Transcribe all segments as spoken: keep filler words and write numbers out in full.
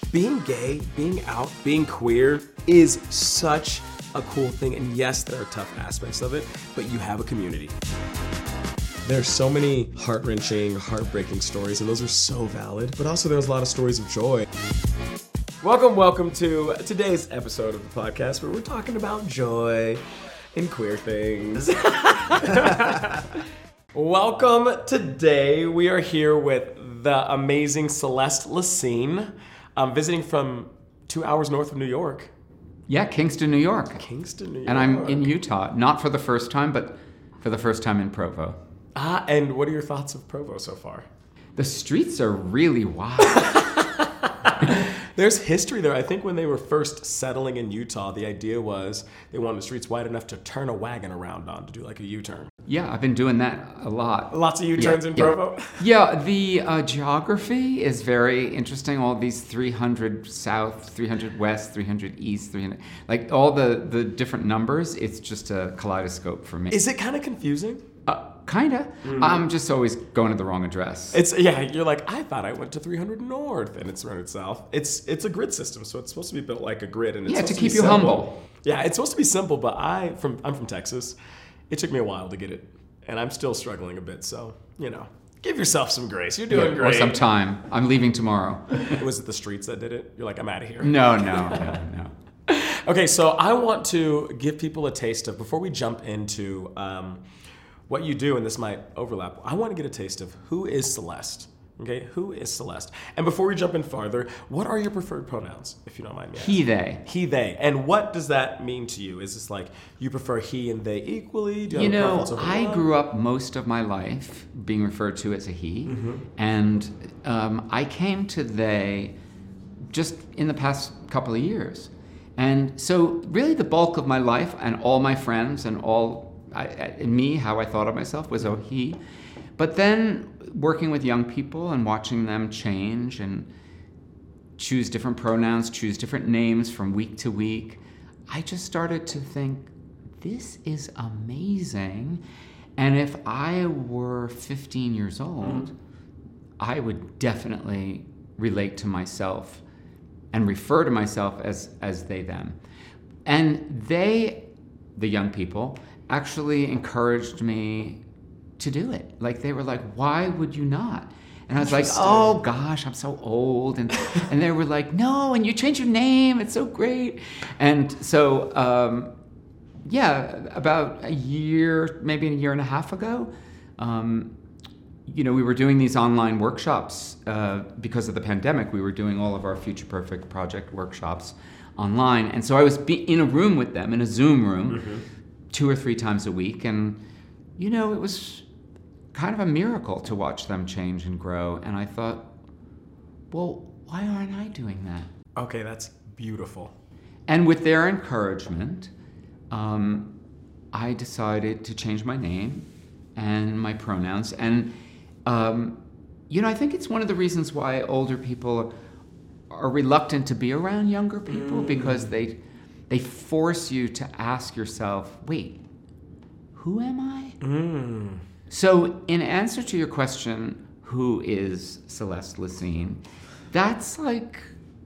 Being gay, being out, being queer is such a cool thing. And yes, there are tough aspects of it, but you have a community. There's so many heart-wrenching, heartbreaking stories, and those are so valid. But also there's a lot of stories of joy. Welcome, welcome to today's episode of the podcast where we're talking about joy and queer things. Welcome. Today we are here with the amazing Celeste Lacine. I'm visiting from two hours north of New York. Yeah, Kingston, New York. Kingston, New York. And I'm in Utah, not for the first time, but for the first time in Provo. Ah, and what are your thoughts of Provo so far? The streets are really wild. There's history there. I think when they were first settling in Utah, the idea was they wanted the streets wide enough to turn a wagon around on, to do like a U-turn. Yeah, I've been doing that a lot. Lots of U-turns yeah, in Provo? Yeah, yeah the uh, geography is very interesting. All these three hundred south, three hundred west, three hundred east, three hundred... Like all the, the different numbers, it's just a kaleidoscope for me. Is it kind of confusing? Uh, kinda. Mm. I'm just always going to the wrong address. It's yeah. You're like, I thought I went to three hundred north, and it's three hundred south. It's it's a grid system, so it's supposed to be built like a grid, and it's yeah, to to keep you simple. humble. Yeah, it's supposed to be simple, but I from I'm from Texas. It took me a while to get it, and I'm still struggling a bit. So you know, give yourself some grace. You're doing yeah, great. Or some time. I'm leaving tomorrow. Was it the streets that did it? You're like, I'm out of here. No, no, no, no. Okay, so I want to give people a taste of before we jump into. Um, What you do, and this might overlap, I want to get a taste of who is Celeste. Okay, who is Celeste? And before we jump in farther, what are your preferred pronouns, if you don't mind me asking? He, they. He, they. And what does that mean to you? Is this like you prefer he and they equally? Do you, you have know, a preference over I one? grew up most of my life being referred to as a he, mm-hmm. and um, I came to they just in the past couple of years. And so really the bulk of my life and all my friends and all I, in me, how I thought of myself was, oh, he. But then working with young people and watching them change and choose different pronouns, choose different names from week to week, I just started to think, this is amazing. And if I were fifteen years old, mm. I would definitely relate to myself and refer to myself as, as they, them. And they, the young people, actually encouraged me to do it. Like they were like, why would you not? And I was like, oh gosh, I'm so old. And and they were like, no, and you changed your name, it's so great. And so, um, yeah, about a year, maybe a year and a half ago, um, you know, we were doing these online workshops uh, because of the pandemic. We were doing all of our Future Perfect project workshops online. And so I was be- in a room with them, in a Zoom room, mm-hmm. two or three times a week. And, you know, it was kind of a miracle to watch them change and grow. And I thought, well, why aren't I doing that? Okay, that's beautiful. And with their encouragement, um, I decided to change my name and my pronouns. And, um, you know, I think it's one of the reasons why older people are reluctant to be around younger people, mm. because they... They force you to ask yourself, wait, who am I? Mm. So in answer to your question, who is Celeste Lacine? That's like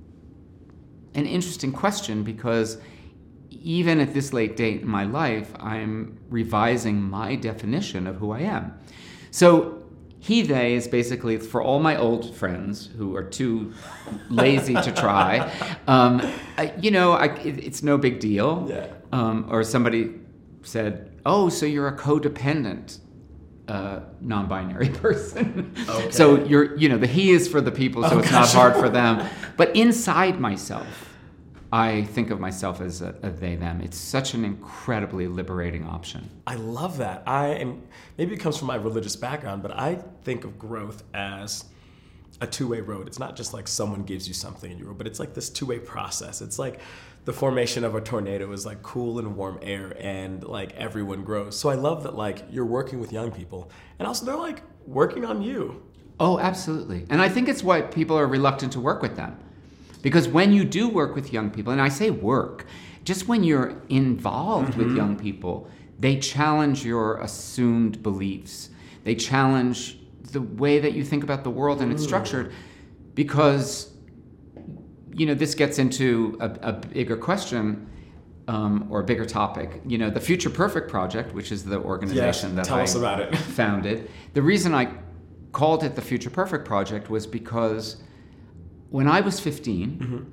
an interesting question because even at this late date in my life, I'm revising my definition of who I am. So he, they is basically for all my old friends who are too lazy to try. Um, I, you know, I, it, it's no big deal. Yeah. Um, or somebody said, oh, so you're a codependent uh, non-binary person. Okay. So you're, you know, the he is for the people, so oh, it's gosh. not hard for them. But inside myself, I think of myself as a, a they, them. It's such an incredibly liberating option. I love that. I am, maybe it comes from my religious background, but I think of growth as a two-way road. It's not just like someone gives you something and you grow, but it's like this two-way process. It's like the formation of a tornado is like cool and warm air and like everyone grows. So I love that like you're working with young people and also they're like working on you. Oh, absolutely. And I think it's why people are reluctant to work with them. Because when you do work with young people, and I say work, just when you're involved mm-hmm. with young people, they challenge your assumed beliefs. They challenge the way that you think about the world and it's structured because you know, this gets into a, a bigger question um, or a bigger topic. You know, the Future Perfect Project, which is the organization yes, that tell I us about it. founded. The reason I called it the Future Perfect Project was because when I was fifteen, mm-hmm.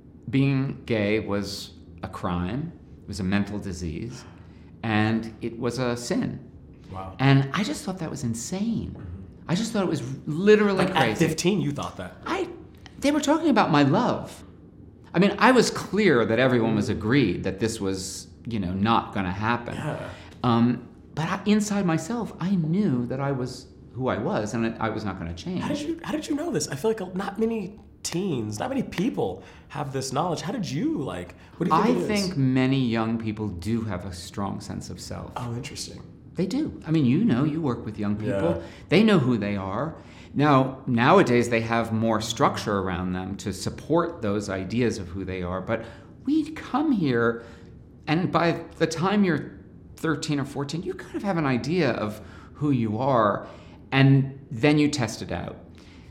being gay was a crime, it was a mental disease, and it was a sin. Wow. And I just thought that was insane. Mm-hmm. I just thought it was literally like crazy. At fifteen, you thought that? I, they were talking about my love. I mean, I was clear that everyone was agreed that this was, you know, not going to happen. Yeah. Um, but I, inside myself, I knew that I was who I was, and I was not going to change. How did you How did you know this? I feel like not many teens, not many people have this knowledge. How did you like? What do you think I it is? think many young people do have a strong sense of self. Oh, interesting. They do. I mean, you know, you work with young people. Yeah. They know who they are. Now, nowadays they have more structure around them to support those ideas of who they are. But we come here, and by the time you're thirteen or fourteen, you kind of have an idea of who you are, and then you test it out.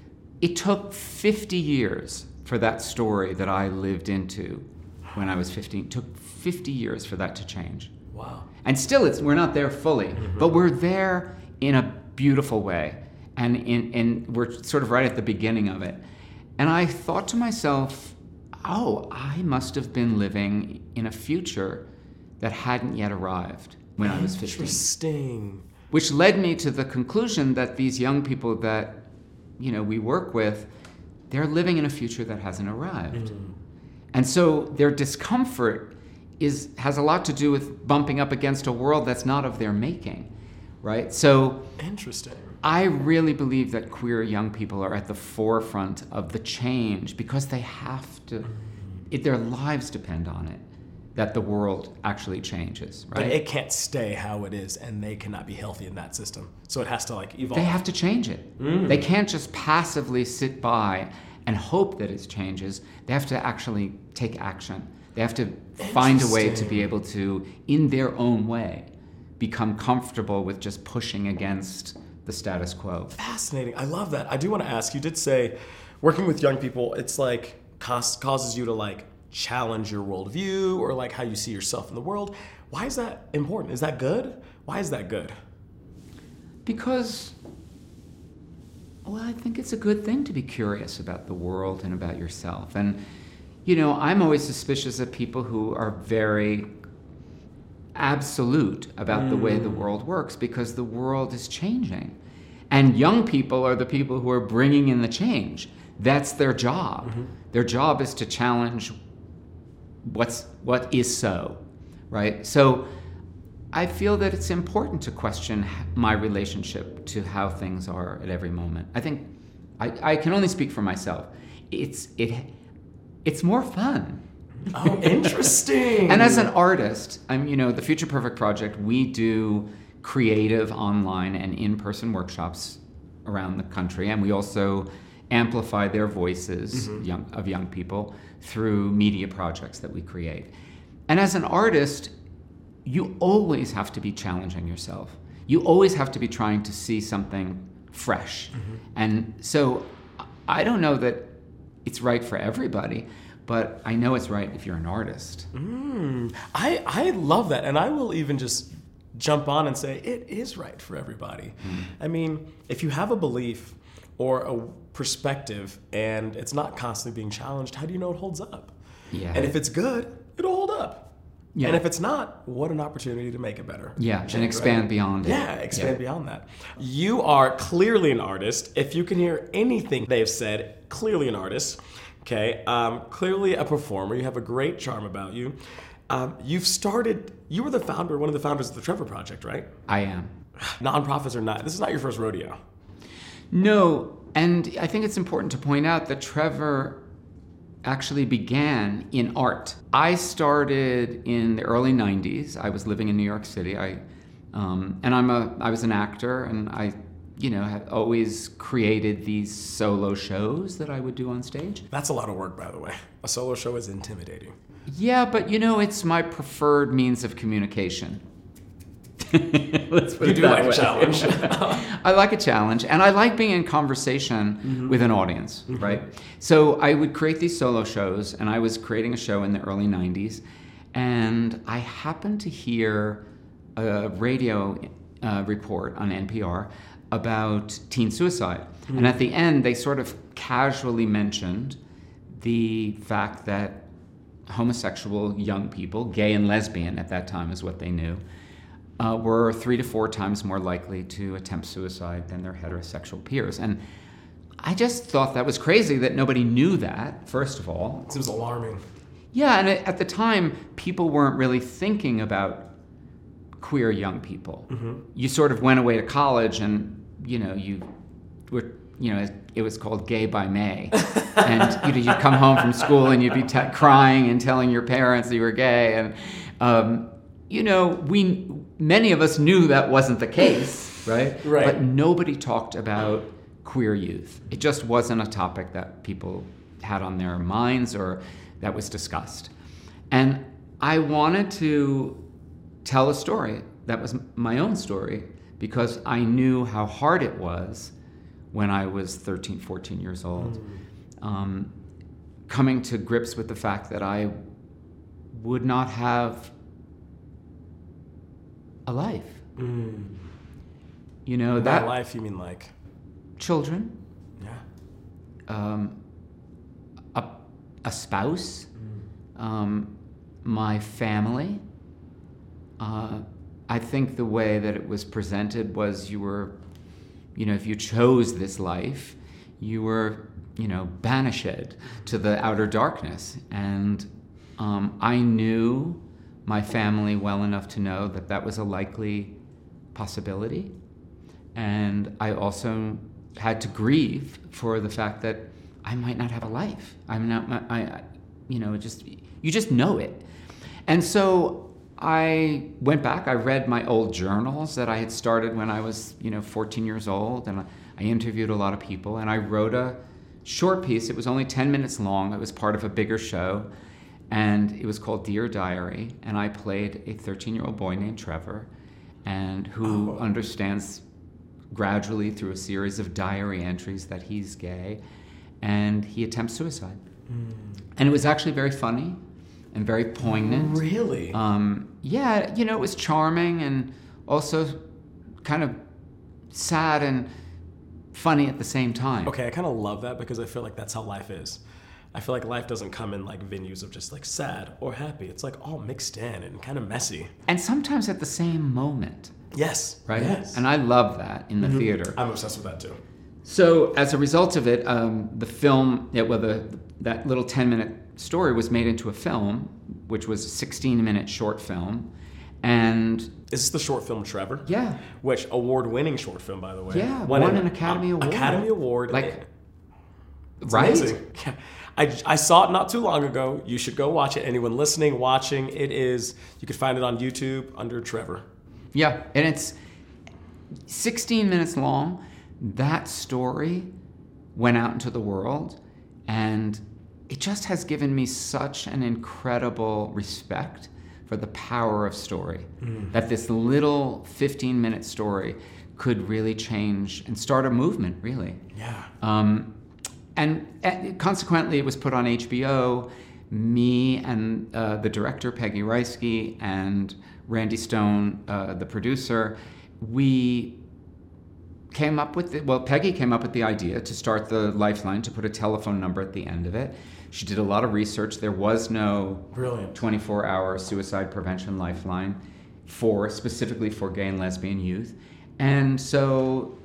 It took fifty years for that story that I lived into when I was fifteen. It took fifty years for that to change. Wow. And still, it's we're not there fully, mm-hmm. but we're there in a beautiful way. And in, in we're sort of right at the beginning of it. And I thought to myself, oh, I must have been living in a future that hadn't yet arrived when I was fifteen. Interesting. Which led me to the conclusion that these young people that, you know, we work with, they're living in a future that hasn't arrived. Mm. And so their discomfort is has a lot to do with bumping up against a world that's not of their making, right? So interesting. I really believe that queer young people are at the forefront of the change because they have to, it, their lives depend on it, that the world actually changes, right? But it can't stay how it is, and they cannot be healthy in that system. So it has to like evolve. They have to change it. Mm. They can't just passively sit by and hope that it changes. They have to actually take action. They have to find a way to be able to, in their own way, become comfortable with just pushing against the status quo. Fascinating. I love that. I do want to ask, you did say working with young people, it's like cause, causes you to like challenge your worldview or like how you see yourself in the world. Why is that important? Is that good? Why is that good? Because, well, I think it's a good thing to be curious about the world and about yourself. And, you know, I'm always suspicious of people who are very absolute about mm. the way the world works because the world is changing. And young people are the people who are bringing in the change. That's their job. Mm-hmm. Their job is to challenge what's what is so, right? So I feel that it's important to question my relationship to how things are at every moment. I think I, I can only speak for myself. It's it it's more fun. Oh, interesting. And as an artist, I'm, you know, the Future Perfect Project, we do creative online and in-person workshops around the country, and we also amplify their voices mm-hmm. young, of young people through media projects that we create. And as an artist, you always have to be challenging yourself. You always have to be trying to see something fresh. Mm-hmm. And so I don't know that it's right for everybody, but I know it's right if you're an artist. Mm, I, I love that. And I will even just jump on and say it is right for everybody. Mm. I mean, if you have a belief or a perspective and it's not constantly being challenged, how do you know it holds up? Yeah. And if it's good, it'll hold up. Yeah. And if it's not, what an opportunity to make it better. Yeah, change, and expand right? beyond it. Yeah, expand yeah. beyond that. You are clearly an artist. If you can hear anything they've said, clearly an artist. Okay, um, clearly a performer. You have a great charm about you. Um, you've started, you were the founder, one of the founders of the Trevor Project, right? I am. Nonprofits or not, this is not your first rodeo. No, and I think it's important to point out that Trevor actually began in art. I started in the early nineties. I was living in New York City. I, um, and I'm a, I was an actor, and I you know, have always created these solo shows that I would do on stage. That's a lot of work, by the way. A solo show is intimidating. Yeah, but you know, it's my preferred means of communication. Let's put you it do that like way. a challenge. I like a challenge, and I like being in conversation mm-hmm. with an audience, mm-hmm. right? So I would create these solo shows, and I was creating a show in the early nineties, and I happened to hear a radio uh, report on N P R about teen suicide. Mm-hmm. And at the end, they sort of casually mentioned the fact that homosexual young people, gay and lesbian at that time is what they knew, uh, were three to four times more likely to attempt suicide than their heterosexual peers. And I just thought that was crazy that nobody knew that, first of all. It seems alarming. Yeah, and at the time, people weren't really thinking about queer young people. Mm-hmm. You sort of went away to college and, you know, you were, you know, it was called Gay by May. And you know, you'd come home from school and you'd be t- crying and telling your parents that you were gay. And, um, you know, we many of us knew that wasn't the case, right? Right. But nobody talked about queer youth. It just wasn't a topic that people had on their minds or that was discussed. And I wanted to tell a story that was my own story because I knew how hard it was when I was thirteen, fourteen years old. Mm. Um, coming to grips with the fact that I would not have a life. Mm. You know, that that life, you mean like? Children. Yeah. Um, a, a spouse. Mm. Um, my family. Uh, I think the way that it was presented was you were, you know, if you chose this life, you were, you know, banished to the outer darkness. And um, I knew my family well enough to know that that was a likely possibility. And I also had to grieve for the fact that I might not have a life. I'm not, I, I you know, just, you just know it. And so I went back, I read my old journals that I had started when I was, you know, fourteen years old, and I interviewed a lot of people, and I wrote a short piece. It was only ten minutes long. It was part of a bigger show, and it was called Dear Diary, and I played a thirteen-year-old boy named Trevor, and who oh. understands gradually through a series of diary entries that he's gay, and he attempts suicide. Mm. And it was actually very funny and very poignant. Really? Um, yeah, you know, it was charming and also kind of sad and funny at the same time. Okay, I kind of love that because I feel like that's how life is. I feel like life doesn't come in like venues of just like sad or happy. It's like all mixed in and kind of messy. And sometimes at the same moment. Yes. Right? Yes. And I love that in the mm-hmm. theater. I'm obsessed with that too. So as a result of it, um, the film, yeah, well, the, that little ten-minute story was made into a film, which was a sixteen-minute short film. And is this the short film Trevor? Yeah. Which award-winning short film, by the way. Yeah, won, won an Academy uh, Award. Academy Award. Like, it's right? Amazing. Yeah. I, I saw it not too long ago. You should go watch it. Anyone listening, watching, it is, you can find it on YouTube under Trevor. Yeah, and it's sixteen minutes long. That story went out into the world, and it just has given me such an incredible respect for the power of story. Mm. That this little fifteen-minute story could really change and start a movement, really. Yeah. Um, and, and consequently, it was put on H B O. Me and uh, the director, Peggy Reisky, and Randy Stone, uh, the producer, we came up with, the, well, Peggy came up with the idea to start the Lifeline, to put a telephone number at the end of it. She did a lot of research. There was no Brilliant. twenty-four hour suicide prevention lifeline for, specifically for gay and lesbian youth. And so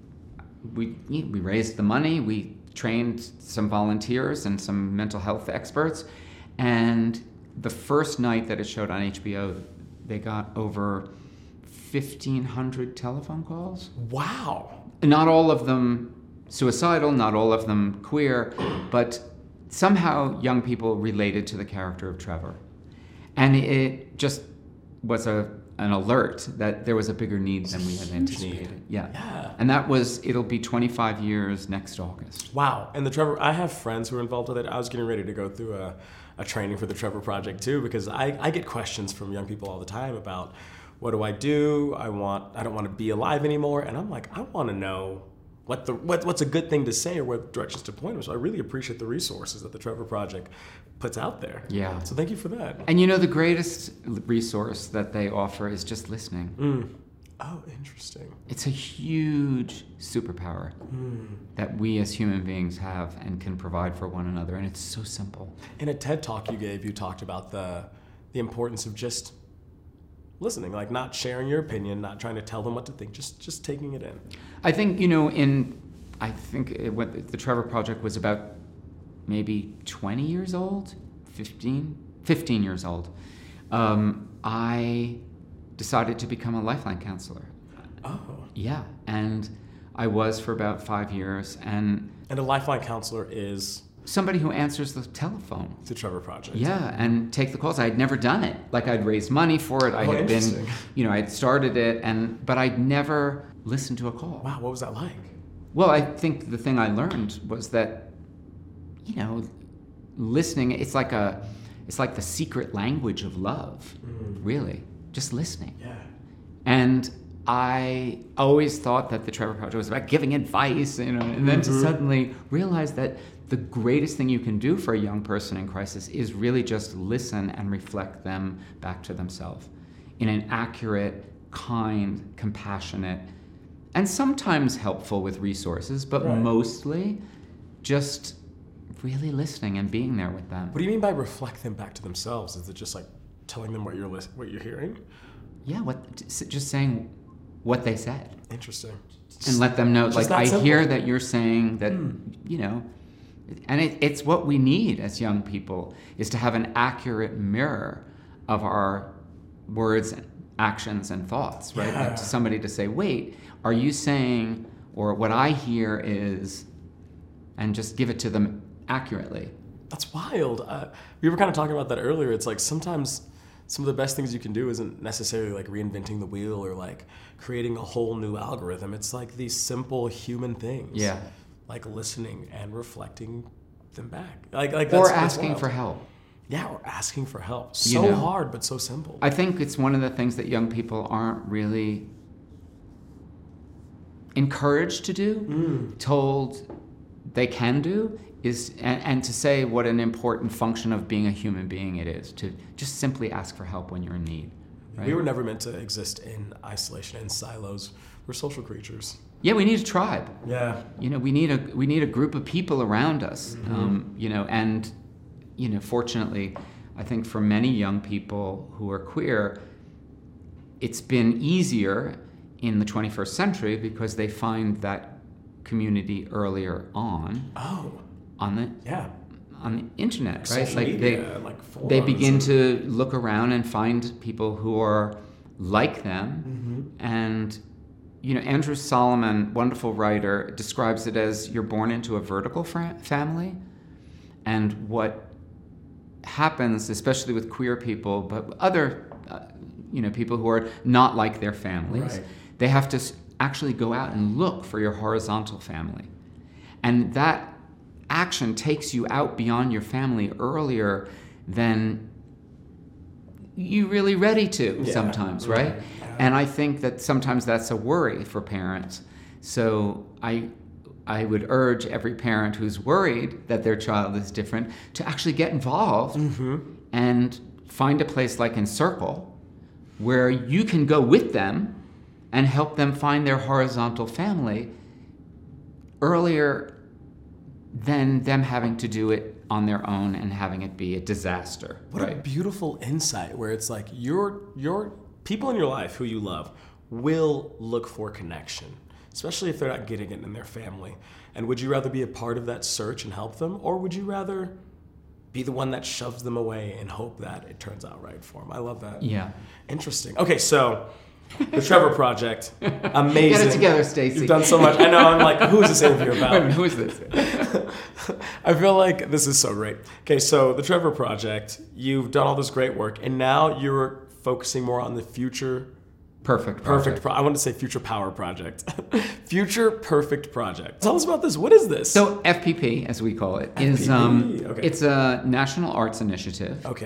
we, we raised the money, we trained some volunteers and some mental health experts, and the first night that it showed on H B O, they got over fifteen hundred telephone calls. Wow. Not all of them suicidal, not all of them queer, but somehow young people related to the character of Trevor. And it just was a an alert that there was a bigger need than we had anticipated. Yeah. yeah. And that was, it'll be twenty-five years next August. Wow. And the Trevor, I have friends who are involved with it. I was getting ready to go through a, a training for the Trevor Project too, because I, I get questions from young people all the time about, what do I do? I want, I don't want to be alive anymore. And I'm like, I want to know what the what, what's a good thing to say or what directions to point them. So I really appreciate the resources that the Trevor Project puts out there. Yeah. So thank you for that. And you know, the greatest resource that they offer is just listening. Mm. Oh, interesting. It's a huge superpower mm. that we as human beings have and can provide for one another, and it's so simple. In a TED Talk you gave, you talked about the the importance of just listening, like not sharing your opinion, not trying to tell them what to think, just just taking it in. I think, you know, in, I think it, what the Trevor Project was about maybe twenty years old, fifteen, fifteen years old. Um, I decided to become a Lifeline counselor. Oh. Yeah, and I was for about five years. And and a Lifeline counselor is? Somebody who answers the telephone. The Trevor Project. Yeah, and take the calls. I'd never done it. Like, I'd raised money for it. I oh, had been, you know, I'd started it, and but I'd never listened to a call. Wow, what was that like? Well, I think the thing I learned was that, you know, listening, it's like a, it's like the secret language of love, mm. really. Just listening. Yeah. And I always thought that the Trevor Project was about giving advice, you know, and then mm-hmm. to suddenly realize that the greatest thing you can do for a young person in crisis is really just listen and reflect them back to themselves in an accurate, kind, compassionate, and sometimes helpful with resources, but right. mostly just really listening and being there with them. What do you mean by reflect them back to themselves? Is it just like telling them what you're li- what you're hearing? Yeah, what just saying what they said. Interesting. And let them know, like, I simple. hear that you're saying that, mm. you know, and it, it's what we need as young people, is to have an accurate mirror of our words, actions, and thoughts, right? Yeah. Like to somebody to say, wait, are you saying, or what I hear is, and just give it to them accurately. That's wild. Uh, we were kind of talking about that earlier. It's like sometimes some of the best things you can do isn't necessarily like reinventing the wheel or like creating a whole new algorithm. It's like these simple human things. Yeah. Like listening and reflecting them back. Like, like that's, or asking that's for help. Yeah, or asking for help. So you know, hard, but so simple. I think it's one of the things that young people aren't really encouraged to do, mm. told they can do, is and, and to say what an important function of being a human being it is, to just simply ask for help when you're in need. Right? We were never meant to exist in isolation, in silos. We're social creatures. Yeah, we need a tribe. Yeah. You know, we need a we need a group of people around us. Mm-hmm. Um, you know, and you know, fortunately, I think for many young people who are queer, it's been easier in the twenty-first century because they find that community earlier on. Oh. On the yeah. on the internet, like right? Like media, they like they begin to look around and find people who are like them, mm-hmm. and you know, Andrew Solomon, wonderful writer, describes it as you're born into a vertical fra- family, and what happens, especially with queer people, but other, uh, you know, people who are not like their families, right. they have to actually go out and look for your horizontal family, and that action takes you out beyond your family earlier than you really ready to yeah. sometimes, right? Yeah. And I think that sometimes that's a worry for parents. So I I would urge every parent who's worried that their child is different to actually get involved mm-hmm. and find a place like Encircle where you can go with them and help them find their horizontal family earlier than them having to do it on their own and having it be a disaster. What right? a beautiful insight where it's like your your people in your life who you love will look for connection, especially if they're not getting it in their family. And would you rather be a part of that search and help them, or would you rather be the one that shoves them away and hope that it turns out right for them? I love that. Yeah. Interesting. Okay, so the Trevor Project, amazing. Get it together, Stacey. You've done so much. I know, I'm like, who is this interview about? Wait a minute, who is this? I feel like this is so great. Okay, so the Trevor Project, you've done all this great work, and now you're focusing more on the future Perfect Perfect. project. Pro- I want to say Future Power Project. Future Perfect Project. Tell us about this. What is this? So F P P, as we call it, F P P. is um, Okay. it's a national arts initiative. Okay.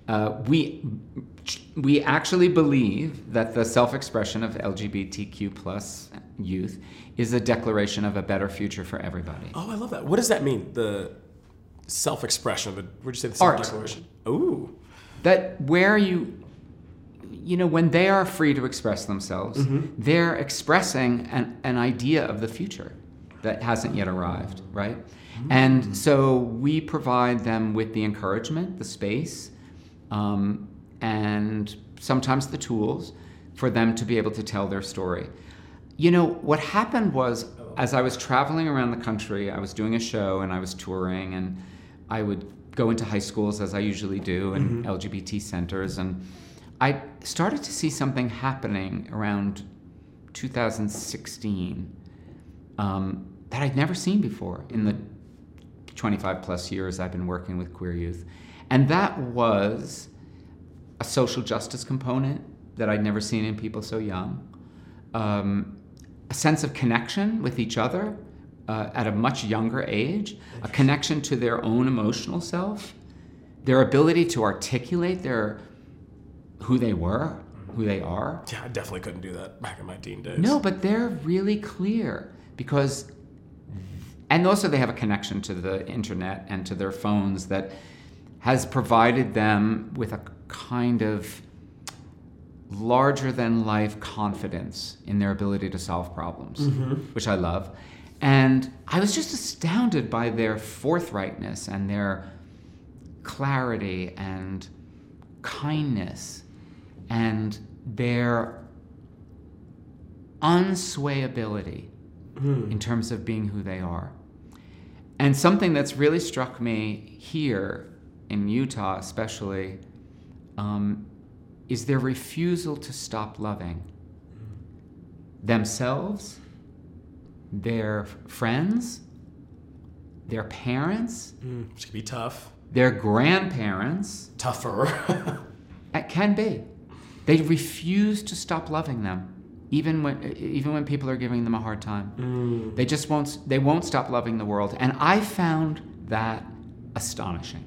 uh, we we actually believe that the self-expression of L G B T Q plus youth is a declaration of a better future for everybody. Oh, I love that. What does that mean? The self-expression of it. Where'd you say the Art. self-declaration? Ooh. That where you, you know, when they are free to express themselves, mm-hmm. they're expressing an, an idea of the future that hasn't yet arrived, right? Mm-hmm. And so we provide them with the encouragement, the space, um, and sometimes the tools for them to be able to tell their story. You know, what happened was, as I was traveling around the country, I was doing a show and I was touring, and I would go into high schools, as I usually do, and mm-hmm. L G B T centers, and I started to see something happening around two thousand sixteen um, that I'd never seen before in the twenty-five plus years I've been working with queer youth. And that was a social justice component that I'd never seen in people so young, um, a sense of connection with each other uh, at a much younger age, a connection to their own emotional self, their ability to articulate their who they were, who they are. Yeah, I definitely couldn't do that back in my teen days. No, but they're really clear because, and also they have a connection to the internet and to their phones that has provided them with a kind of larger than life confidence in their ability to solve problems, mm-hmm. which I love. And I was just astounded by their forthrightness and their clarity and kindness and their unswayability mm. in terms of being who they are. And something that's really struck me here in Utah especially um, is their refusal to stop loving mm. themselves, their friends, their parents. Mm, which can be tough. Their grandparents. Tougher. It can be. They refuse to stop loving them, even when even when people are giving them a hard time. Mm. They just won't. They won't stop loving the world, and I found that astonishing.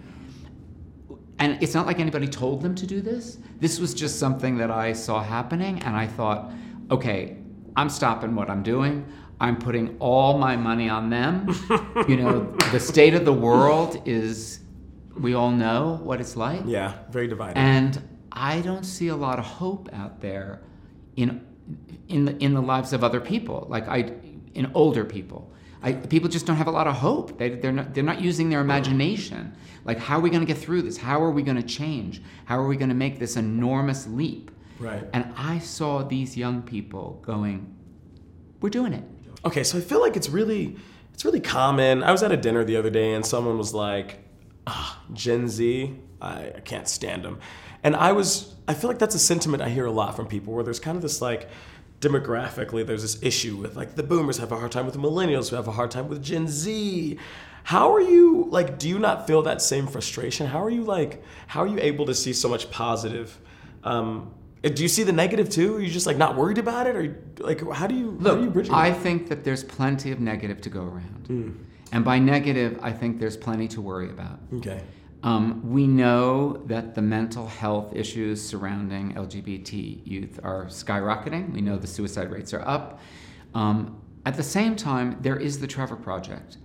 And it's not like anybody told them to do this. This was just something that I saw happening, and I thought, okay, I'm stopping what I'm doing. I'm putting all my money on them. You know, the state of the world is, we all know what it's like. Yeah, very divided. And I don't see a lot of hope out there in in the in the lives of other people, like I in older people. I, people just don't have a lot of hope. They they're not they're not using their imagination. Like, how are we going to get through this? How are we going to change? How are we going to make this enormous leap? Right. And I saw these young people going, we're doing it. Okay, so I feel like it's really it's really common. I was at a dinner the other day and someone was like, ah, Gen Z, I, I can't stand them. And I was, I feel like that's a sentiment I hear a lot from people, where there's kind of this like, demographically, there's this issue with like the boomers have a hard time with the millennials who have a hard time with Gen Z. How are you, like, do you not feel that same frustration? How are you like, how are you able to see so much positive? Um, do you see the negative too? Are you just like not worried about it? Or like, how do you, Look, how do you bridge it? I think that there's plenty of negative to go around. Mm. And by negative, I think there's plenty to worry about. Okay. Um, we know that the mental health issues surrounding L G B T youth are skyrocketing. We know the suicide rates are up. Um, at the same time, there is the Trevor Project.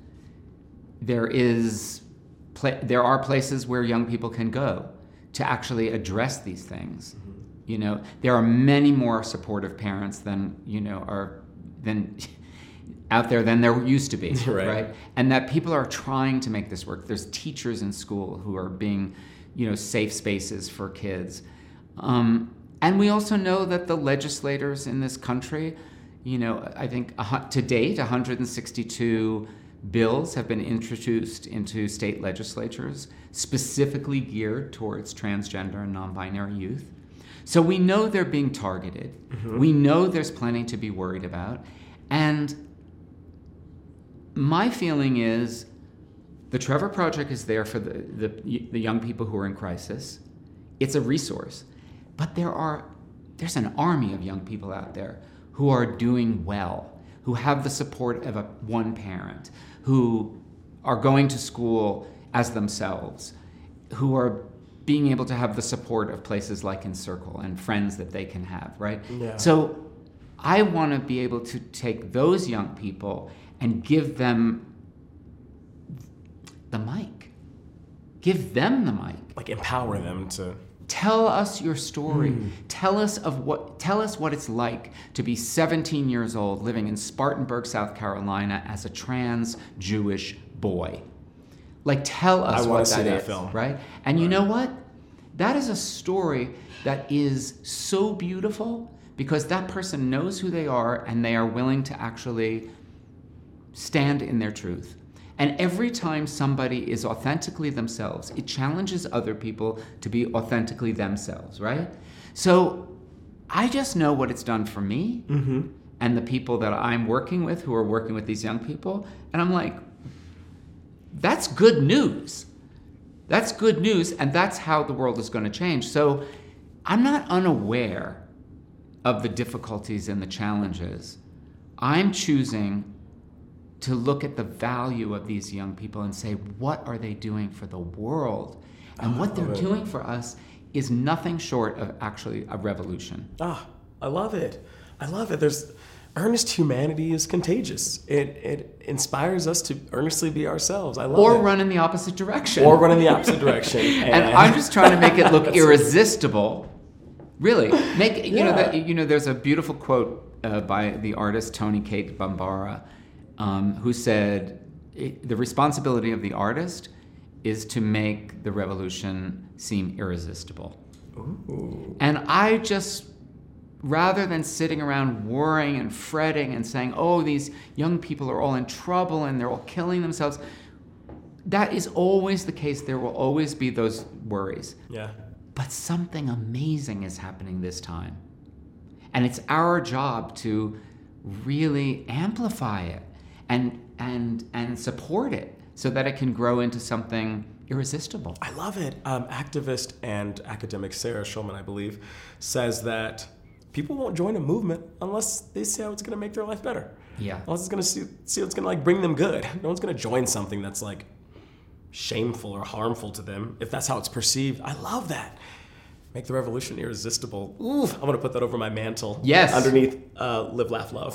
There is, pla- there are places where young people can go to actually address these things. Mm-hmm. You know, there are many more supportive parents than you know are than. out there than there used to be, right. right? And that people are trying to make this work. There's teachers in school who are being, you know, safe spaces for kids. Um, and we also know that the legislators in this country, you know, I think uh, to date, one hundred sixty-two bills have been introduced into state legislatures specifically geared towards transgender and non-binary youth. So we know they're being targeted. Mm-hmm. We know there's plenty to be worried about. And my feeling is the Trevor Project is there for the, the, the young people who are in crisis. It's a resource. But there are there's an army of young people out there who are doing well, who have the support of a, one parent, who are going to school as themselves, who are being able to have the support of places like Encircle and friends that they can have, right? Yeah. So I want to be able to take those young people and give them the mic. Give them the mic. Like empower them to... Tell us your story. Mm. Tell us of what tell us what it's like to be seventeen years old living in Spartanburg, South Carolina as a trans Jewish boy. Like tell us I what see that that is, film. right? And you know what? That is a story that is so beautiful because that person knows who they are and they are willing to actually stand in their truth. And every time somebody is authentically themselves, it challenges other people to be authentically themselves, right? So I just know what it's done for me Mm-hmm. and the people that I'm working with who are working with these young people. And I'm like, that's good news. That's good news, and that's how the world is going to change. So I'm not unaware of the difficulties and the challenges. I'm choosing to look at the value of these young people and say, what are they doing for the world? And what they're doing for us is nothing short of actually a revolution. Ah, I love it. I love it. There's earnest humanity is contagious. It it inspires us to earnestly be ourselves. I love Or it. run in the opposite direction. Or run in the opposite direction. And, and I'm just trying to make it look irresistible. Really, make you Yeah. know that you know. There's a beautiful quote uh, by the artist Tony Kate Bambara, um, who said, "The responsibility of the artist is to make the revolution seem irresistible." Ooh. And I just, rather than sitting around worrying and fretting and saying, "Oh, these young people are all in trouble and they're all killing themselves," that is always the case. There will always be those worries. Yeah. But something amazing is happening this time. And it's our job to really amplify it and and and support it so that it can grow into something irresistible. I love it. Um, activist and academic Sarah Schulman, I believe, says that people won't join a movement unless they see how it's going to make their life better. Yeah. Unless it's going to see, see what's going to like bring them good. No one's going to join something that's like shameful or harmful to them if that's how it's perceived. I love that. Make the revolution irresistible. Ooh, I'm going to put that over my mantle. Yes. Underneath uh, Live, Laugh, Love.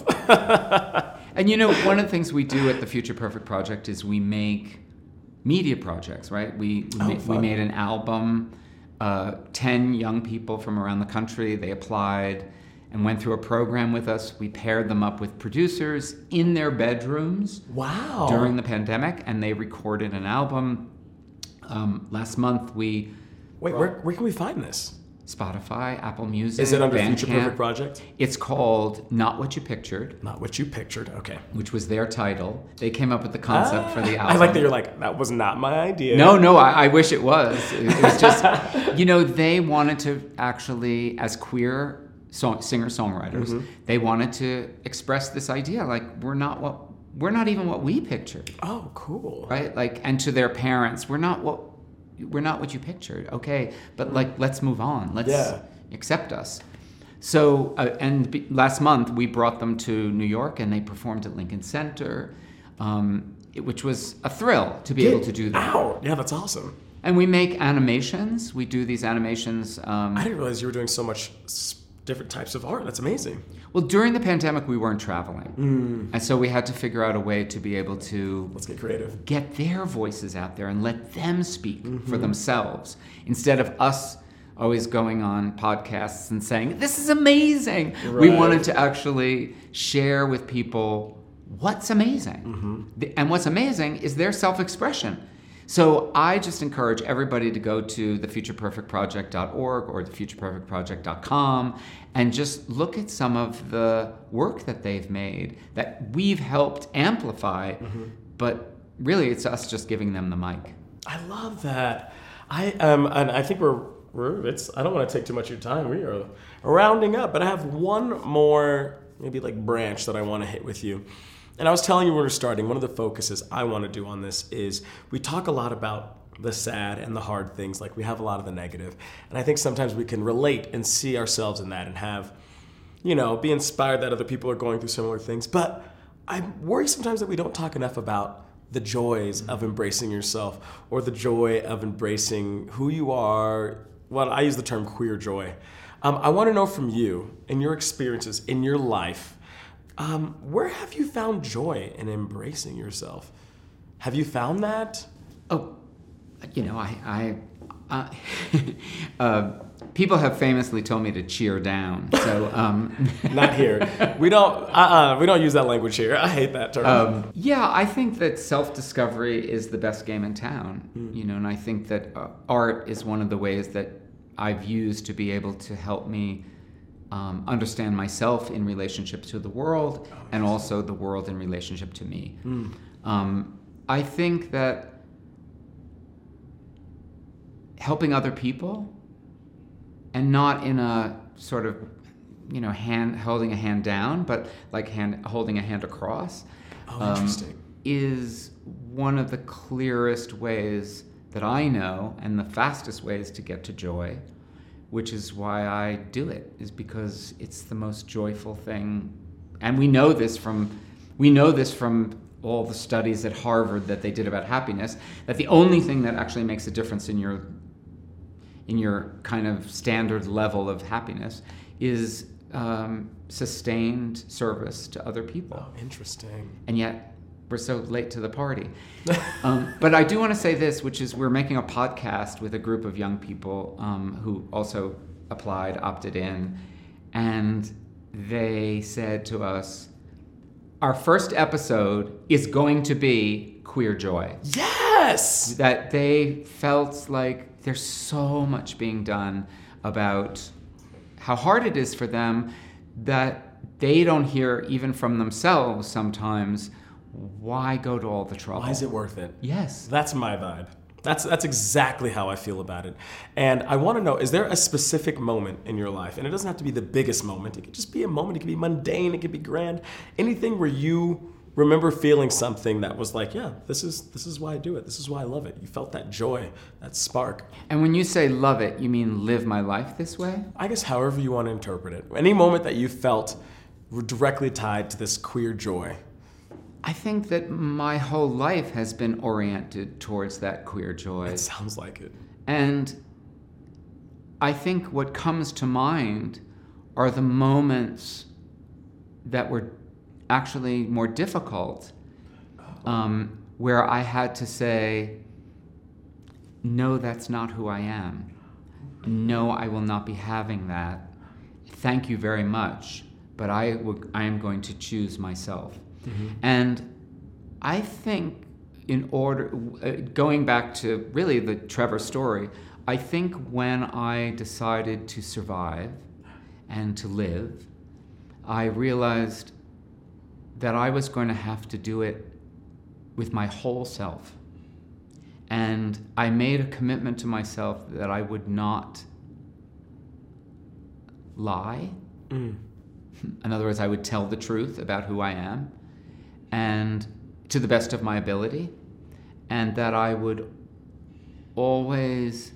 And you know, one of the things we do at the Future Perfect Project is we make media projects, right? We we, Oh, ma- we fun. made an album. Uh, ten young people from around the country, they applied and went through a program with us. We paired them up with producers in their bedrooms Wow. during the pandemic, and they recorded an album. Um, last month, we Wait, where, where can we find this? Spotify, Apple Music, Is it under Bandcamp. Future Perfect Project? It's called Not What You Pictured, Not what you pictured. Okay. which was their title. They came up with the concept for the Ah, album. I like that you're like, that was not my idea. No, no, I, I wish it was. It, it was just, you know, they wanted to actually, as queer song, singer-songwriters, Mm-hmm. they wanted to express this idea, like, we're not what, we're not even what we pictured, Oh, cool. right? Like, and to their parents, we're not what, we're not what you pictured, okay? But like, let's move on. Let's Yeah. accept us. So, uh, and be, last month we brought them to New York and they performed at Lincoln Center, um, it- which was a thrill to be able to do that. Ow. Yeah, that's awesome. And we make animations. We do these animations. Um, I didn't realize you were doing so much s- different types of art. That's amazing. well, during the pandemic, we weren't traveling. Mm. And so we had to figure out a way to be able to Let's get creative. get their voices out there and let them speak Mm-hmm. for themselves instead of us always going on podcasts and saying, this is amazing. We Right. wanted to actually share with people what's amazing. Mm-hmm. The- And what's amazing is their self-expression. So I just encourage everybody to go to the future perfect project dot org or the future perfect project dot com and just look at some of the work that they've made that we've helped amplify, Mm-hmm. but really it's us just giving them the mic. I love that. I um, and I think we're we're. It's. I don't want to take too much of your time. We are rounding up, but I have one more maybe like branch that I want to hit with you. And I was telling you when we were starting, one of the focuses I want to do on this is we talk a lot about the sad and the hard things. Like we have a lot of the negative, and I think sometimes we can relate and see ourselves in that and have, you know, be inspired that other people are going through similar things. But I worry sometimes that we don't talk enough about the joys of embracing yourself, or the joy of embracing who you are. Well, I use the term queer joy. Um, I want to know from you, in your experiences, in your life, um, where have you found joy in embracing yourself? Have you found that? Oh, you know, I, I uh, uh, people have famously told me to cheer down. So, um, not here. We don't. Uh-uh, we don't use that language here. I hate that term. Um, yeah, I think that self-discovery is the best game in town. Mm. You know, and I think that uh, art is one of the ways that I've used to be able to help me um, understand myself in relationship to the world, oh, and also the world in relationship to me. Mm. Um, I think that helping other people, and not in a sort of, you know, hand holding a hand down, but like hand holding a hand across, oh, um, interesting. is one of the clearest ways that I know, and the fastest ways to get to joy, which is why I do it, is because it's the most joyful thing. And we know this from we know this from all the studies at Harvard that they did about happiness, that the only thing that actually makes a difference in your in your kind of standard level of happiness is um, sustained service to other people. Oh, interesting. And yet we're so late to the party. um, but I do want to say this, which is we're making a podcast with a group of young people um, who also applied, opted in, and they said to us, our first episode is going to be queer joy. Yes! That they felt like there's so much being done about how hard it is for them, that they don't hear even from themselves sometimes, why go to all the trouble? Why is it worth it? Yes. That's my vibe. That's that's exactly how I feel about it. And I want to know, is there a specific moment in your life? And it doesn't have to be the biggest moment. It could just be a moment. It could be mundane. It could be grand. Anything where you remember feeling something that was like, yeah, this is this is why I do it. This is why I love it. You felt that joy, that spark. And when you say love it, you mean live my life this way? I guess however you want to interpret it. Any moment that you felt were directly tied to this queer joy. I think that my whole life has been oriented towards that queer joy. It sounds like it. And I think what comes to mind are the moments that were actually more difficult, um, where I had to say, no, that's not who I am. No, I will not be having that. Thank you very much, but I, w- I am going to choose myself. Mm-hmm. And I think in order, uh, going back to really the Trevor story, I think when I decided to survive and to live, I realized that I was going to have to do it with my whole self. And I made a commitment to myself that I would not lie. Mm. In other words, I would tell the truth about who I am, and to the best of my ability, and that I would always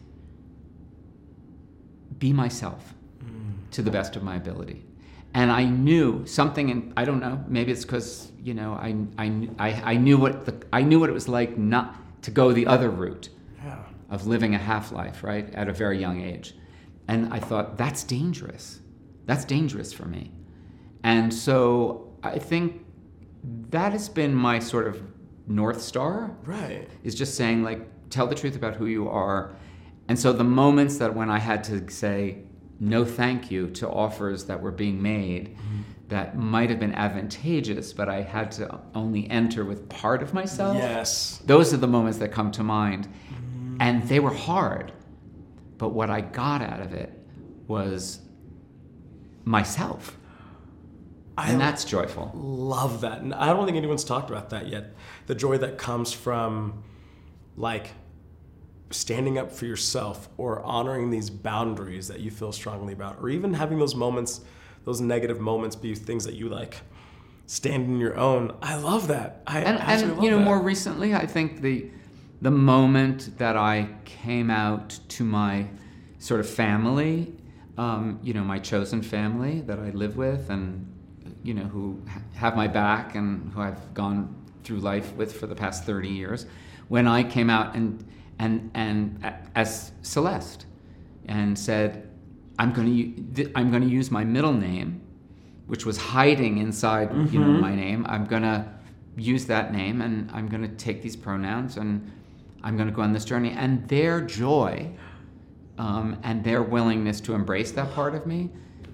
be myself mm. to the best of my ability. And I knew something, and I don't know, maybe it's because, you know, I, I, I, I knew what the, I knew what it was like not to go the other route yeah. of living a half-life, right, at a very young age. And I thought, that's dangerous. That's dangerous for me. And so I think that has been my sort of North Star. Right. Is just saying, like, tell the truth about who you are. And so the moments that when I had to say no thank you to offers that were being made mm-hmm. that might have been advantageous, but I had to only enter with part of myself. Yes. Those are the moments that come to mind. Mm-hmm. And they were hard. But what I got out of it was myself. And I that's joyful. Love that. And I don't think anyone's talked about that yet. The joy that comes from, like, standing up for yourself, or honoring these boundaries that you feel strongly about, or even having those moments, those negative moments be things that you, like, stand in your own. I love that. I and, absolutely and love you know, that. more recently, I think the the moment that I came out to my sort of family, um, you know, my chosen family that I live with, and you know, who have my back and who I've gone through life with for the past thirty years, when I came out and and and as Celeste and said, I'm going to I'm going to use my middle name, which was hiding inside mm-hmm. you know my name. I'm going to use that name, and I'm going to take these pronouns, and I'm going to go on this journey. And their joy um, and their willingness to embrace that part of me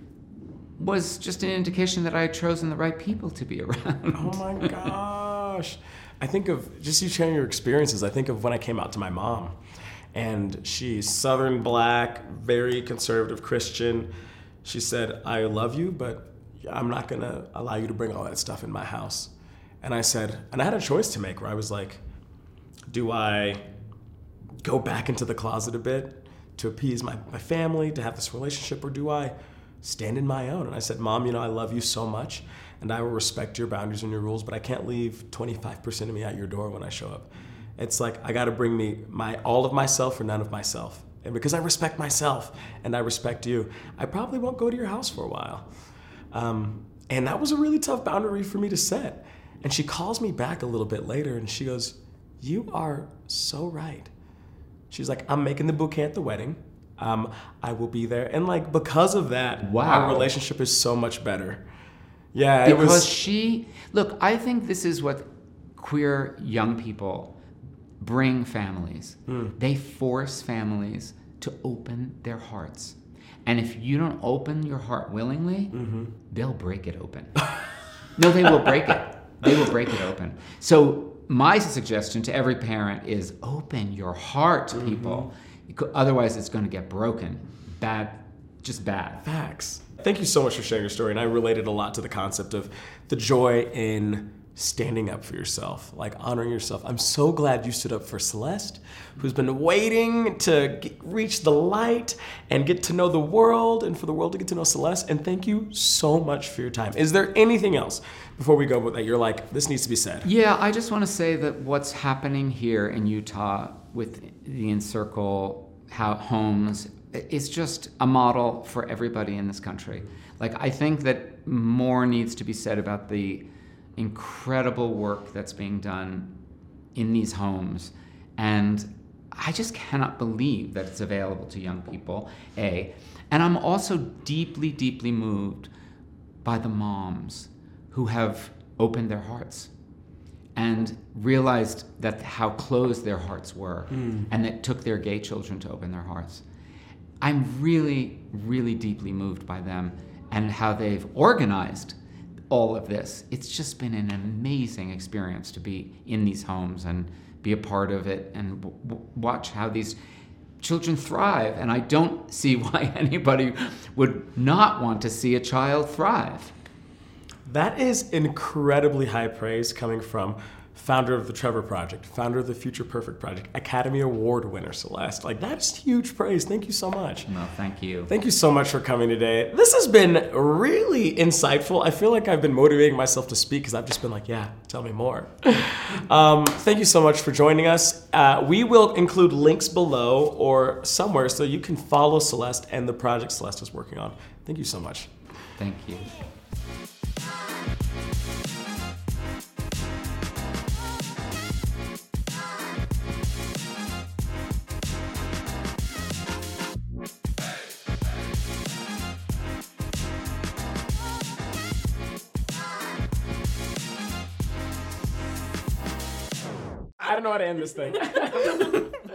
was just an indication that I had chosen the right people to be around. Oh my gosh. I think of, just you sharing your experiences, I think of when I came out to my mom. And she's Southern Black, very conservative Christian. She said, I love you, but I'm not going to allow you to bring all that stuff in my house. And I said, and I had a choice to make where I was like, do I go back into the closet a bit to appease my, my family, to have this relationship, or do I stand in my own? And I said, Mom, you know, I love you so much, and I will respect your boundaries and your rules, but I can't leave twenty-five percent of me at your door when I show up. It's like, I gotta bring me my all of myself or none of myself. And because I respect myself and I respect you, I probably won't go to your house for a while. Um, and that was a really tough boundary for me to set. And she calls me back a little bit later and she goes, you are so right. She's like, I'm making the bouquet at the wedding. Um, I will be there. And like, because of that, wow. our relationship is so much better. Yeah, because it was. she, look, I think this is what queer young people bring families. Mm. They force families to open their hearts. And if you don't open your heart willingly, mm-hmm. they'll break it open. No, they will break it. They will break it open. So my suggestion to every parent is open your heart to people. Mm-hmm. Otherwise, it's going to get broken. Bad, just bad. Facts. Thank you so much for sharing your story. And I related a lot to the concept of the joy in standing up for yourself, like honoring yourself. I'm so glad you stood up for Celeste, who's been waiting to get, reach the light and get to know the world, and for the world to get to know Celeste. And thank you so much for your time. Is there anything else before we go that you're like, this needs to be said? Yeah, I just want to say that what's happening here in Utah with the Encircle homes is just a model for everybody in this country. Like, I think that more needs to be said about the incredible work that's being done in these homes. And I just cannot believe that it's available to young people, A. And I'm also deeply, deeply moved by the moms who have opened their hearts and realized that how closed their hearts were, mm. and that took their gay children to open their hearts. I'm really, really deeply moved by them and how they've organized all of this. It's just been an amazing experience to be in these homes and be a part of it and w- w- watch how these children thrive. And I don't see why anybody would not want to see a child thrive. That is incredibly high praise coming from founder of the Trevor Project, founder of the Future Perfect Project, Academy Award winner, Celeste. Like, that's huge praise. Thank you so much. No, thank you. Thank you so much for coming today. This has been really insightful. I feel like I've been motivating myself to speak because I've just been like, yeah, tell me more. um, thank you so much for joining us. Uh, we will include links below or somewhere so you can follow Celeste and the project Celeste is working on. Thank you so much. Thank you. I don't know how to end this thing.